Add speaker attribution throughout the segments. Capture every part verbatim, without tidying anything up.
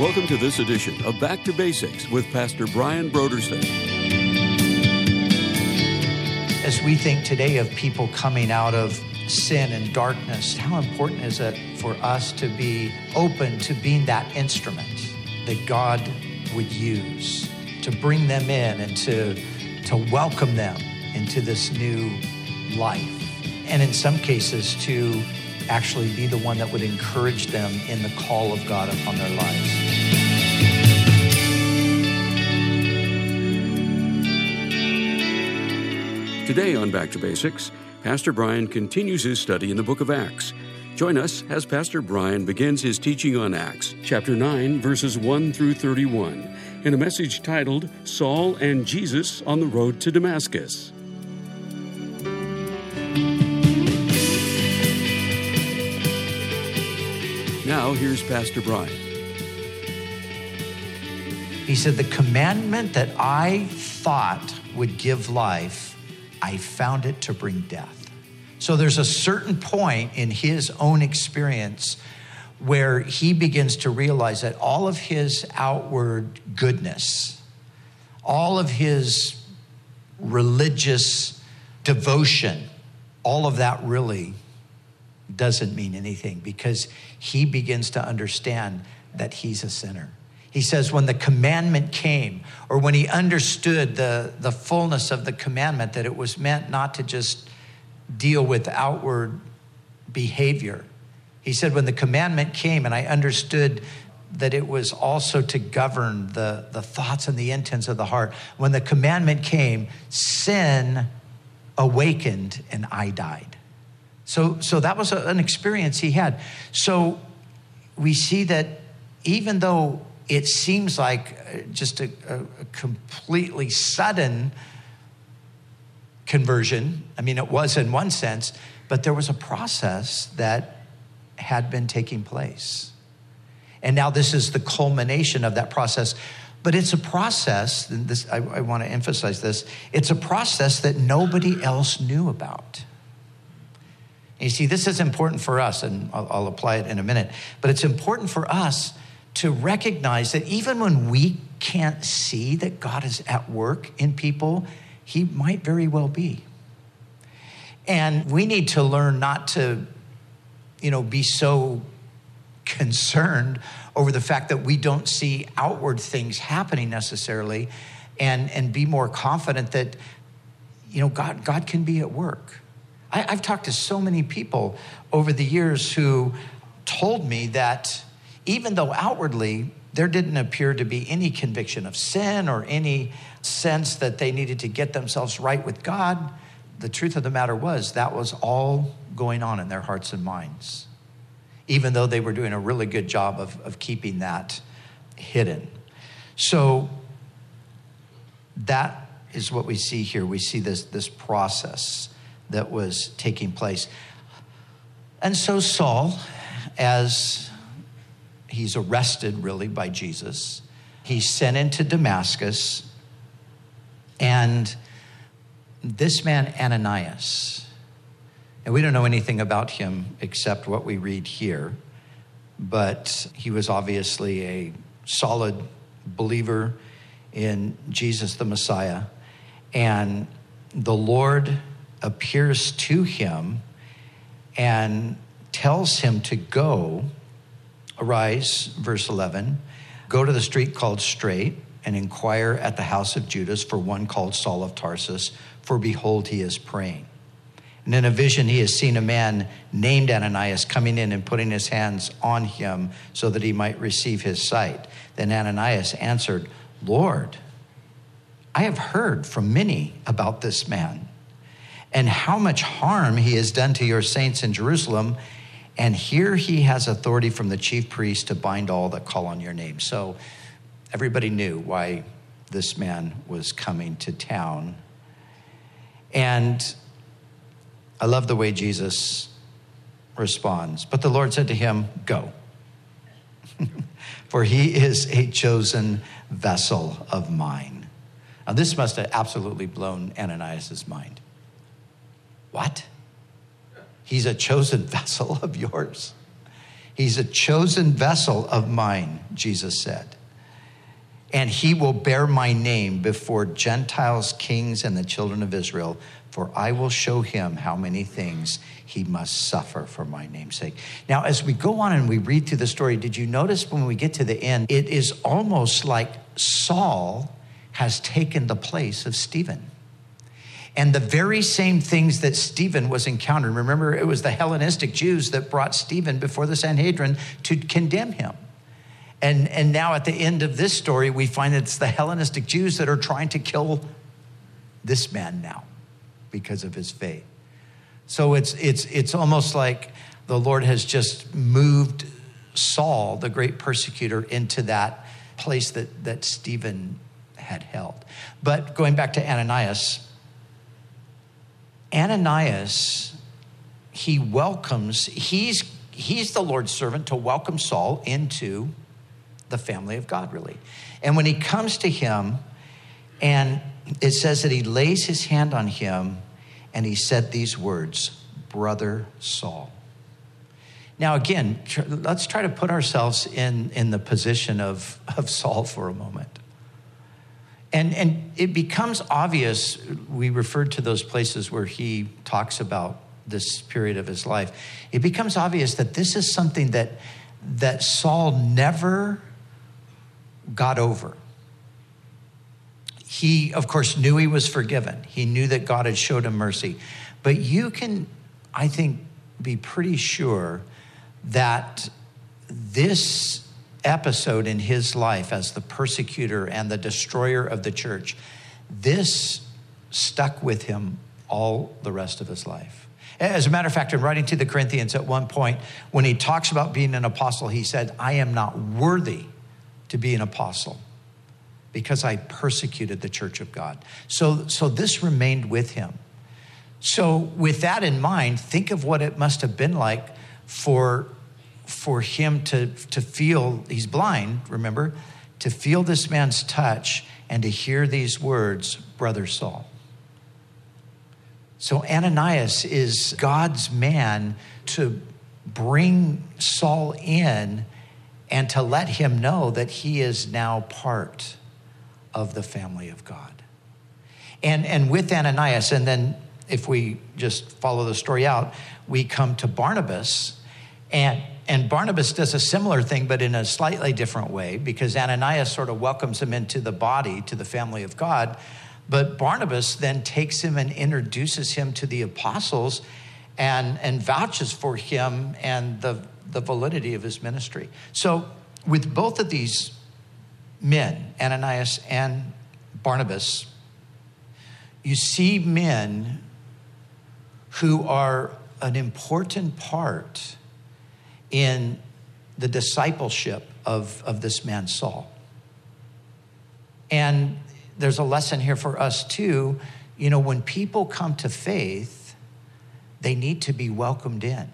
Speaker 1: Welcome to this edition of Back to Basics with Pastor Brian Brodersen.
Speaker 2: As we think today of people coming out of sin and darkness, how important is it for us to be open to being that instrument that God would use to bring them in and to, to welcome them into this new life? And in some cases, to actually be the one that would encourage them in the call of God upon their lives.
Speaker 1: Today on Back to Basics, Pastor Brian continues his study in the book of Acts. Join us as Pastor Brian begins his teaching on Acts, chapter nine, verses one through thirty-one, in a message titled, Saul and Jesus on the Road to Damascus. Now, here's Pastor Brian.
Speaker 2: He said, the commandment that I thought would give life, I found it to bring death. So there's a certain point in his own experience where he begins to realize that all of his outward goodness, all of his religious devotion, all of that really doesn't mean anything, because he begins to understand that he's a sinner. He says when the commandment came, or when he understood the, the fullness of the commandment, that it was meant not to just deal with outward behavior. He said when the commandment came and I understood that it was also to govern the, the thoughts and the intents of the heart. When the commandment came, sin awakened and I died. So, so that was a, an experience he had. So we see that even though it seems like just a, a, a completely sudden conversion, I mean, it was in one sense, but there was a process that had been taking place. And now this is the culmination of that process. But it's a process, and this, I, I want to emphasize this, it's a process that nobody else knew about. You see, this is important for us, and I'll, I'll apply it in a minute, but it's important for us to recognize that even when we can't see that God is at work in people, he might very well be. And we need to learn not to, you know, be so concerned over the fact that we don't see outward things happening necessarily, and, and be more confident that, you know, God, God can be at work. I, I've talked to so many people over the years who told me that even though outwardly there didn't appear to be any conviction of sin or any sense that they needed to get themselves right with God, the truth of the matter was that was all going on in their hearts and minds, even though they were doing a really good job of, of keeping that hidden. So that is what we see here. We see this, this process that was taking place. And so Saul, as he's arrested really by Jesus, he's sent into Damascus, and this man Ananias, and we don't know anything about him except what we read here, but he was obviously a solid believer in Jesus the Messiah, and the Lord appears to him and tells him to go, arise, verse eleven, go to the street called Straight and inquire at the house of Judas for one called Saul of Tarsus, for behold, he is praying. And in a vision, he has seen a man named Ananias coming in and putting his hands on him so that he might receive his sight. Then Ananias answered, Lord, I have heard from many about this man and how much harm he has done to your saints in Jerusalem. And here he has authority from the chief priest to bind all that call on your name. So everybody knew why this man was coming to town. And I love the way Jesus responds. But the Lord said to him, go. For he is a chosen vessel of mine. Now this must have absolutely blown Ananias' mind. What? He's a chosen vessel of yours. He's a chosen vessel of mine, Jesus said. And he will bear my name before Gentiles, kings, and the children of Israel, for I will show him how many things he must suffer for my name's sake. Now, as we go on and we read through the story, did you notice when we get to the end, it is almost like Saul has taken the place of Stephen. And the very same things that Stephen was encountering. Remember, it was the Hellenistic Jews that brought Stephen before the Sanhedrin to condemn him. And, and now at the end of this story, we find it's the Hellenistic Jews that are trying to kill this man now because of his faith. So it's, it's, it's almost like the Lord has just moved Saul, the great persecutor, into that place that, that Stephen had held. But going back to Ananias, Ananias, he welcomes, he's, he's the Lord's servant to welcome Saul into the family of God, really. And when he comes to him, and it says that he lays his hand on him and he said these words, "Brother Saul." Now, again, tr- let's try to put ourselves in, in the position of, of Saul for a moment. And, and it becomes obvious, we referred to those places where he talks about this period of his life. It becomes obvious that this is something that, that Saul never got over. He, of course, knew he was forgiven. He knew that God had showed him mercy. But you can, I think, be pretty sure that this episode in his life as the persecutor and the destroyer of the church, this stuck with him all the rest of his life. As a matter of fact, in writing to the Corinthians at one point, when he talks about being an apostle, he said, "I am not worthy to be an apostle because I persecuted the church of God." So, so this remained with him. So with that in mind, think of what it must have been like for, for him to, to feel, he's blind, remember, to feel this man's touch and to hear these words, "Brother Saul." So Ananias is God's man to bring Saul in and to let him know that he is now part of the family of God. And, and with Ananias, and then if we just follow the story out, we come to Barnabas. And, and Barnabas does a similar thing, but in a slightly different way, because Ananias sort of welcomes him into the body, to the family of God. But Barnabas then takes him and introduces him to the apostles and, and vouches for him and the, the validity of his ministry. So with both of these men, Ananias and Barnabas, you see men who are an important part in the discipleship of, of this man, Saul. And there's a lesson here for us too. You know, when people come to faith, they need to be welcomed in.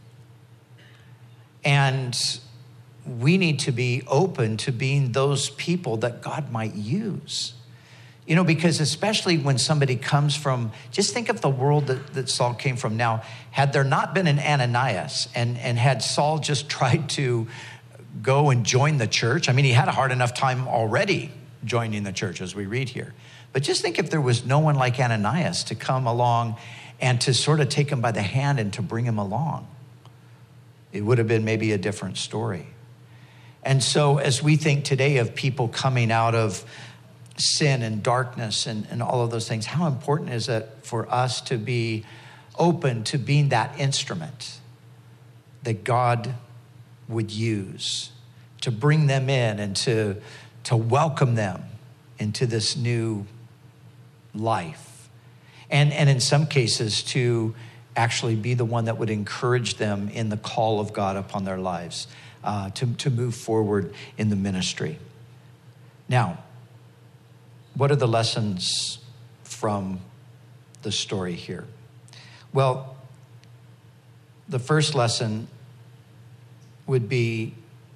Speaker 2: And we need to be open to being those people that God might use. You know, because especially when somebody comes from, just think of the world that, that Saul came from. Now, had there not been an Ananias and, and had Saul just tried to go and join the church, I mean, he had a hard enough time already joining the church as we read here. But just think if there was no one like Ananias to come along and to sort of take him by the hand and to bring him along. It would have been maybe a different story. And so as we think today of people coming out of sin and darkness and, and all of those things, how important is it for us to be open to being that instrument that God would use to bring them in and to, to welcome them into this new life. And, and in some cases to actually be the one that would encourage them in the call of God upon their lives, uh, to, to move forward in the ministry. Now, what are the lessons from the story here? Well, the first lesson would be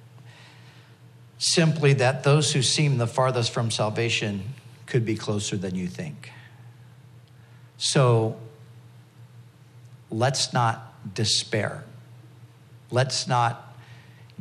Speaker 2: simply that those who seem the farthest from salvation could be closer than you think. So let's not despair. Let's not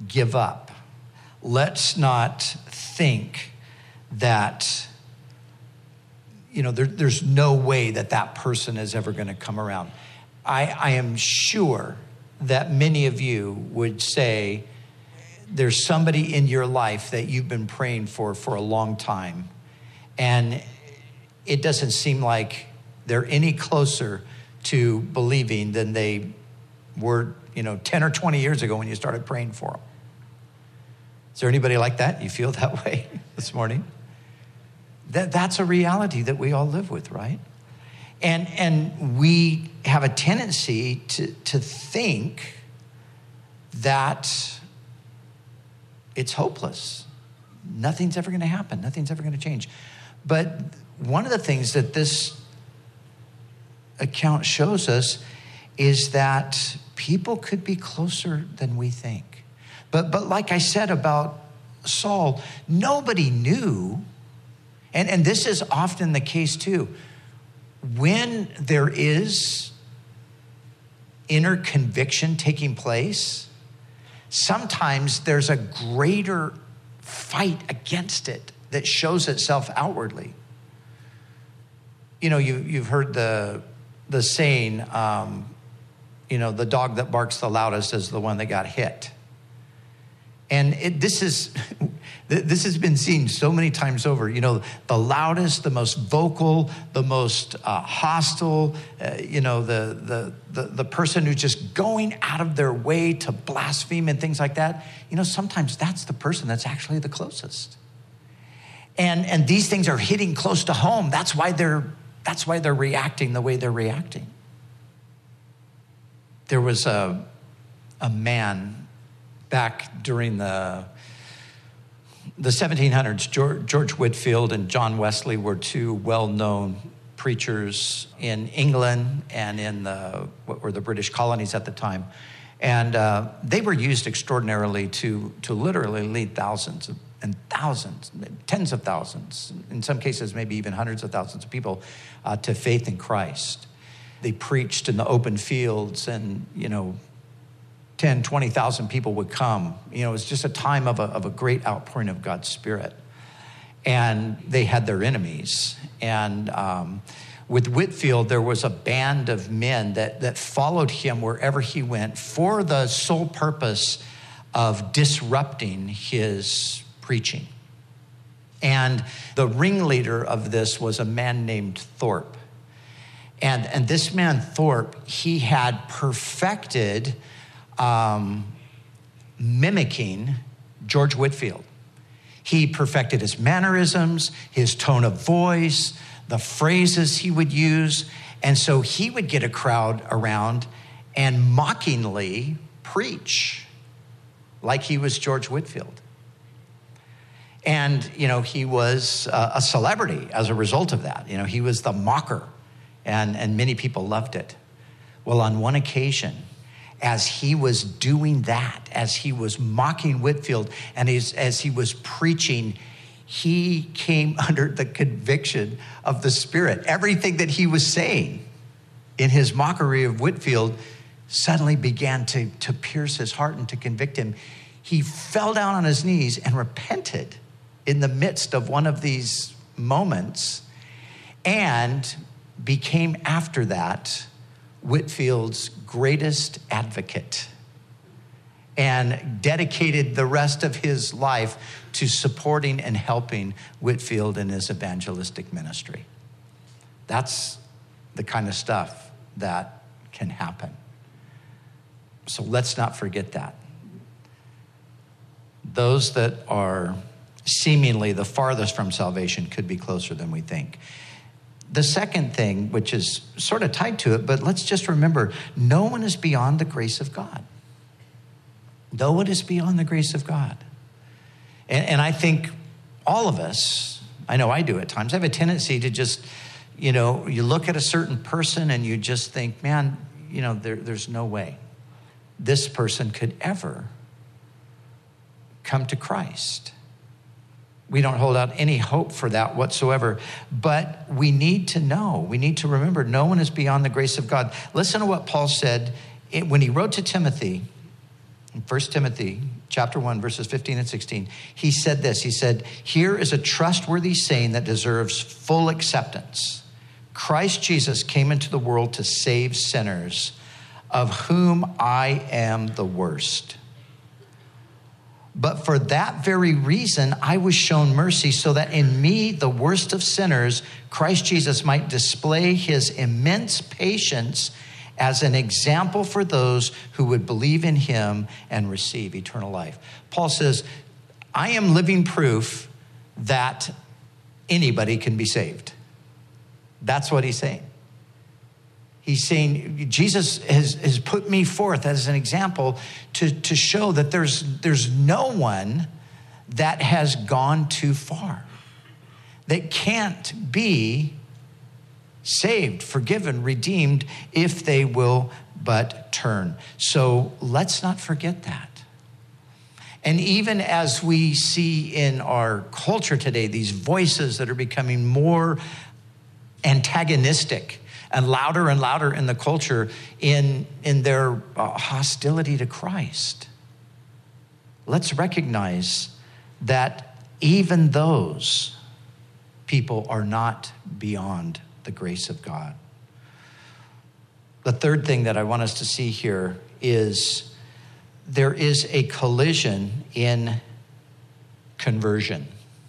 Speaker 2: give up. Let's not think that, you know, there, there's no way that that person is ever going to come around. I, I am sure that many of you would say there's somebody in your life that you've been praying for for a long time, and it doesn't seem like they're any closer to believing than they were, you know, ten or twenty years ago when you started praying for them. Is there anybody like that? You feel that way this morning? That, that's a reality that we all live with, right? And and we have a tendency to, to think that it's hopeless. Nothing's ever going to happen. Nothing's ever going to change. But one of the things that this account shows us is that people could be closer than we think. But but like I said about Saul, nobody knew, and, and this is often the case too, when there is inner conviction taking place, sometimes there's a greater fight against it that shows itself outwardly. You know, you, you've heard the the saying, um, you know, the dog that barks the loudest is the one that got hit. And it, this is this has been seen so many times over. You know, the loudest, the most vocal, the most uh, hostile. Uh, you know, the, the the the person who's just going out of their way to blaspheme and things like that. You know, sometimes that's the person that's actually the closest. And and these things are hitting close to home. That's why they're that's why they're reacting the way they're reacting. There was a a man back during the, the seventeen hundreds, George, George Whitefield and John Wesley were two well-known preachers in England and in the, what were the British colonies at the time. And uh, they were used extraordinarily to, to literally lead thousands of, and thousands, tens of thousands, in some cases maybe even hundreds of thousands of people uh, to faith in Christ. They preached in the open fields, and, you know, ten, twenty thousand people would come. You know, it was just a time of a, of a great outpouring of God's Spirit. And they had their enemies. And um, with Whitefield, there was a band of men that, that followed him wherever he went for the sole purpose of disrupting his preaching. And the ringleader of this was a man named Thorpe. And, and this man, Thorpe, he had perfected Um, mimicking George Whitefield. He perfected his mannerisms, his tone of voice, the phrases he would use. And so he would get a crowd around and mockingly preach like he was George Whitefield. And, you know, he was a, a celebrity as a result of that. You know, he was the mocker, and, and many people loved it. Well, on one occasion, as he was doing that, as he was mocking Whitefield, and as, as he was preaching, he came under the conviction of the Spirit. Everything that he was saying in his mockery of Whitefield suddenly began to, to pierce his heart and to convict him. He fell down on his knees and repented in the midst of one of these moments, and became after that Whitefield's greatest advocate, and dedicated the rest of his life to supporting and helping Whitefield in his evangelistic ministry. That's the kind of stuff that can happen. So let's not forget that. Those that are seemingly the farthest from salvation could be closer than we think. The second thing, which is sort of tied to it, but let's just remember, no one is beyond the grace of God. No one is beyond the grace of God. And, and I think all of us, I know I do at times, I have a tendency to just, you know, you look at a certain person and you just think, man, you know, there, there's no way this person could ever come to Christ. We don't hold out any hope for that whatsoever. But we need to know, we need to remember, no one is beyond the grace of God. Listen to what Paul said when he wrote to Timothy, in First Timothy chapter one, verses fifteen and sixteen, he said this. He said, here is a trustworthy saying that deserves full acceptance. Christ Jesus came into the world to save sinners, of whom I am the worst. But for that very reason, I was shown mercy, so that in me, the worst of sinners, Christ Jesus might display his immense patience as an example for those who would believe in him and receive eternal life. Paul says, I am living proof that anybody can be saved. That's what he's saying. He's saying, Jesus has, has put me forth as an example to, to show that there's, there's no one that has gone too far, that can't be saved, forgiven, redeemed, if they will but turn. So let's not forget that. And even as we see in our culture today, these voices that are becoming more antagonistic and louder and louder in the culture in, in their uh, hostility to Christ, let's recognize that even those people are not beyond the grace of God. The third thing that I want us to see here is there is a collision in conversion.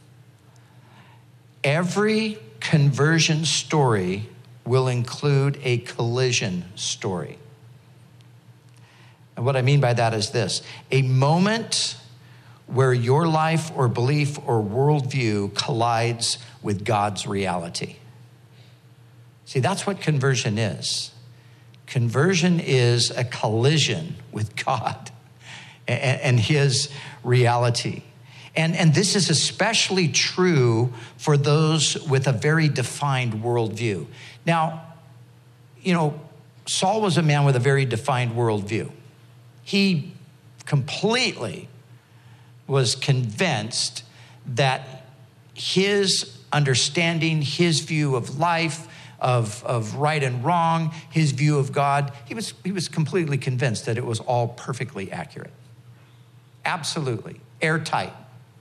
Speaker 2: Every conversion story will include a collision story. And what I mean by that is this: a moment where your life or belief or worldview collides with God's reality. See, that's what conversion is. Conversion is a collision with God and, and his reality. And, and this is especially true for those with a very defined worldview. Now, you know, Saul was a man with a very defined worldview. He completely was convinced that his understanding, his view of life, of, of right and wrong, his view of God, he was, he was completely convinced that it was all perfectly accurate. Absolutely, airtight.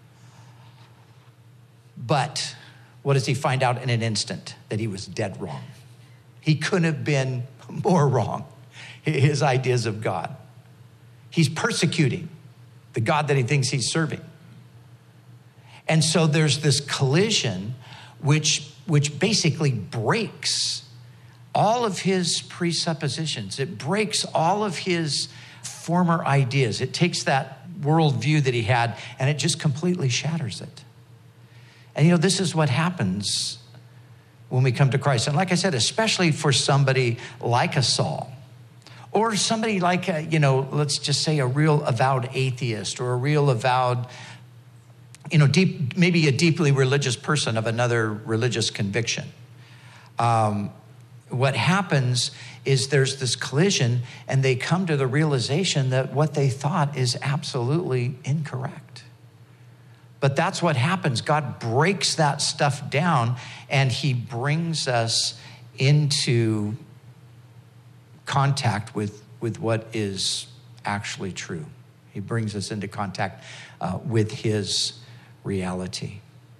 Speaker 2: But what does he find out in an instant? That he was dead wrong. He couldn't have been more wrong, his ideas of God. He's persecuting the God that he thinks he's serving. And so there's this collision which, which basically breaks all of his presuppositions. It breaks all of his former ideas. It takes that worldview that he had and it just completely shatters it. And you know, this is what happens when we come to Christ. And like I said, especially for somebody like a Saul, or somebody like, a, you know, let's just say a real avowed atheist, or a real avowed, you know, deep, maybe a deeply religious person of another religious conviction. Um, what happens is there's this collision and they come to the realization that what they thought is absolutely incorrect. But that's what happens. God breaks that stuff down and he brings us into contact with, with what is actually true. He brings us into contact uh, with his reality.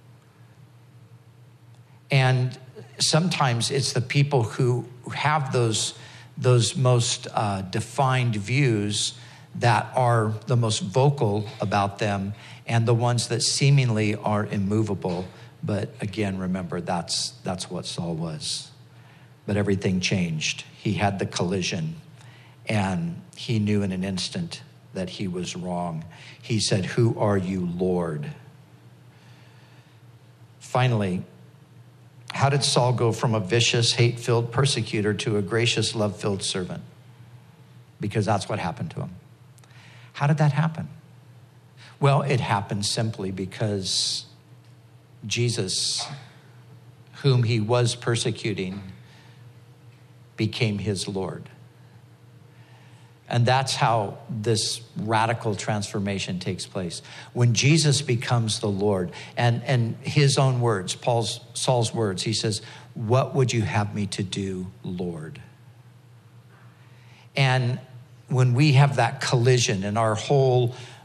Speaker 2: And sometimes it's the people who have those, those most uh, defined views that are the most vocal about them, and the ones that seemingly are immovable. But again, remember, that's that's what Saul was. But everything changed. He had the collision, and he knew in an instant that he was wrong. He said, "Who are you, Lord?" Finally, how did Saul go from a vicious, hate-filled persecutor to a gracious, love-filled servant? Because that's what happened to him. How did that happen? Well, it happened simply because Jesus, whom he was persecuting, became his Lord. And that's how this radical transformation takes place. When Jesus becomes the Lord, and, and his own words, Paul's, Saul's words, he says, "What would you have me to do, Lord?" And when we have that collision and our whole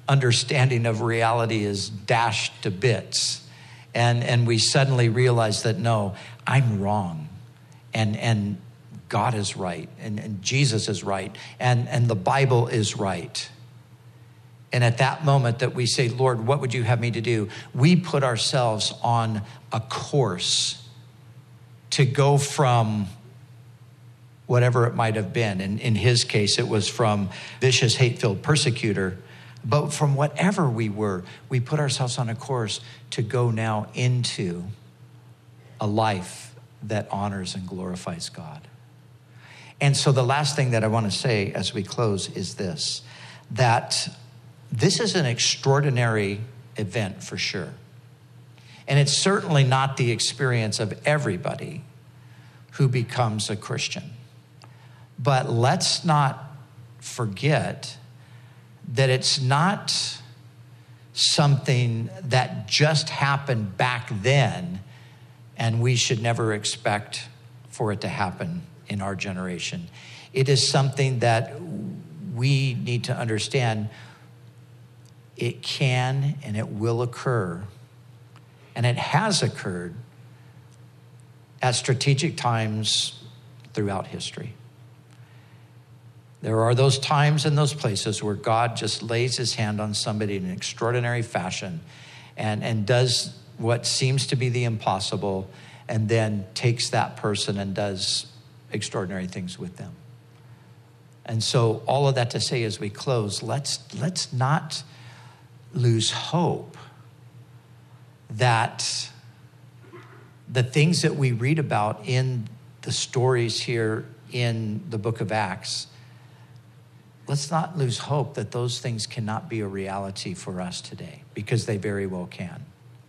Speaker 2: understanding of reality is dashed to bits. And, and we suddenly realize that, no, I'm wrong. And, and God is right. And, and Jesus is right. And, and the Bible is right. And at that moment that we say, Lord, what would you have me to do? We put ourselves on a course to go from whatever it might have been. And in his case, it was from vicious, hate-filled persecutor. But from whatever we were, we put ourselves on a course to go now into a life that honors and glorifies God. And so the last thing that I want to say as we close is this, that this is an extraordinary event for sure. And it's certainly not the experience of everybody who becomes a Christian. But let's not forget that it's not something that just happened back then, and we should never expect for it to happen in our generation. It is something that we need to understand. It can and it will occur, and it has occurred at strategic times throughout history. There are those times and those places where God just lays his hand on somebody in an extraordinary fashion and, and does what seems to be the impossible, and then takes that person and does extraordinary things with them. And so all of that to say as we close, let's, let's not lose hope that the things that we read about in the stories here in the book of Acts, let's not lose hope that those things cannot be a reality for us today, because they very well can.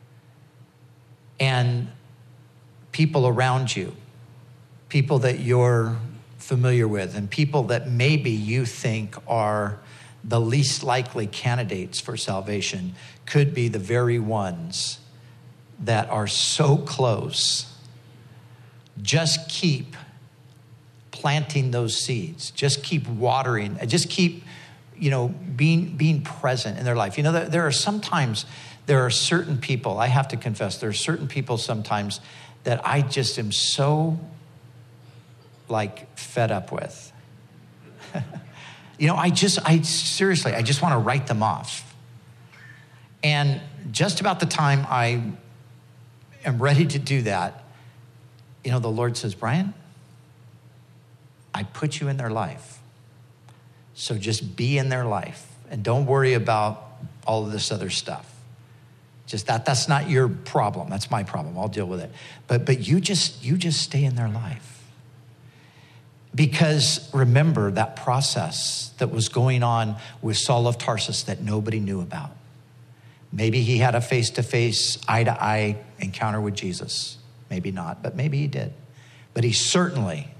Speaker 2: And people around you, people that you're familiar with, and people that maybe you think are the least likely candidates for salvation, could be the very ones that are so close. Just keep planting those seeds. Just keep watering. Just keep, you know, being being present in their life. You know, there, there are sometimes, there are certain people, I have to confess, there are certain people sometimes that I just am so, like, fed up with. You know, I just, I seriously, I just want to write them off. And just about the time I am ready to do that, you know, the Lord says, Brian, I put you in their life. So just be in their life and don't worry about all of this other stuff. Just that, that's not your problem. That's my problem. I'll deal with it. But but you just you just stay in their life. Because remember that process that was going on with Saul of Tarsus that nobody knew about. Maybe he had a face-to-face, eye-to-eye encounter with Jesus. Maybe not, but maybe he did. But he certainly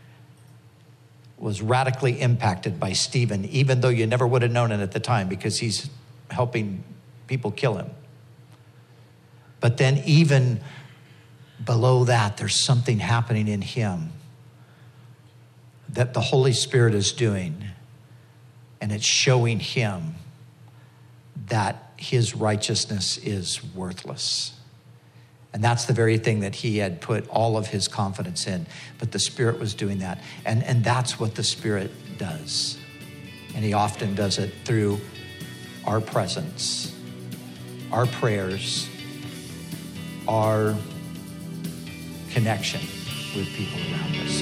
Speaker 2: was radically impacted by Stephen, even though you never would have known it at the time, because he's helping people kill him. But then even below that, there's something happening in him that the Holy Spirit is doing, and it's showing him that his righteousness is worthless. And that's the very thing that he had put all of his confidence in. But the Spirit was doing that. And, and that's what the Spirit does. And he often does it through our presence, our prayers, our connection with people around us.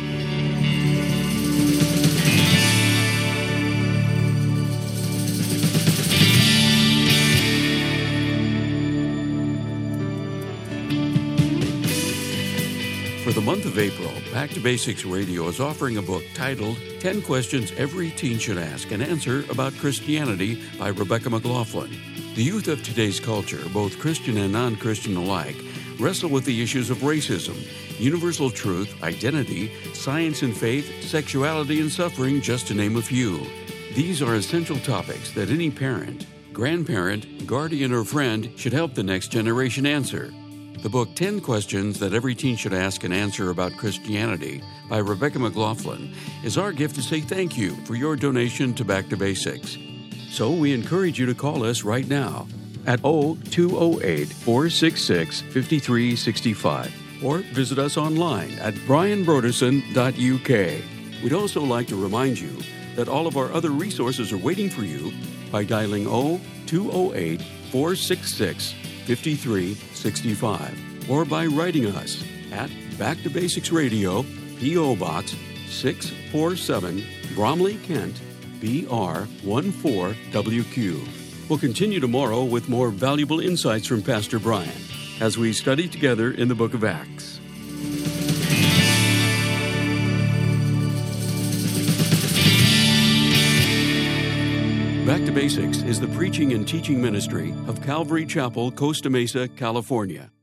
Speaker 1: For the month of April, Back to Basics Radio is offering a book titled ten Questions Every Teen Should Ask and Answer About Christianity by Rebecca McLaughlin. The youth of today's culture, both Christian and non-Christian alike, wrestle with the issues of racism, universal truth, identity, science and faith, sexuality and suffering, just to name a few. These are essential topics that any parent, grandparent, guardian, or friend should help the next generation answer. The book ten Questions That Every Teen Should Ask and Answer About Christianity by Rebecca McLaughlin is our gift to say thank you for your donation to Back to Basics. So we encourage you to call us right now at two oh eight, four six six, five three six five or visit us online at brian broderson dot u k. We'd also like to remind you that all of our other resources are waiting for you by dialing two oh eight, four six six, five three six five or by writing us at Back to Basics Radio, P O. Box six forty-seven, Bromley, Kent, B R one four W Q. We'll continue tomorrow with more valuable insights from Pastor Brian as we study together in the book of Acts. Back to Basics is the preaching and teaching ministry of Calvary Chapel, Costa Mesa, California.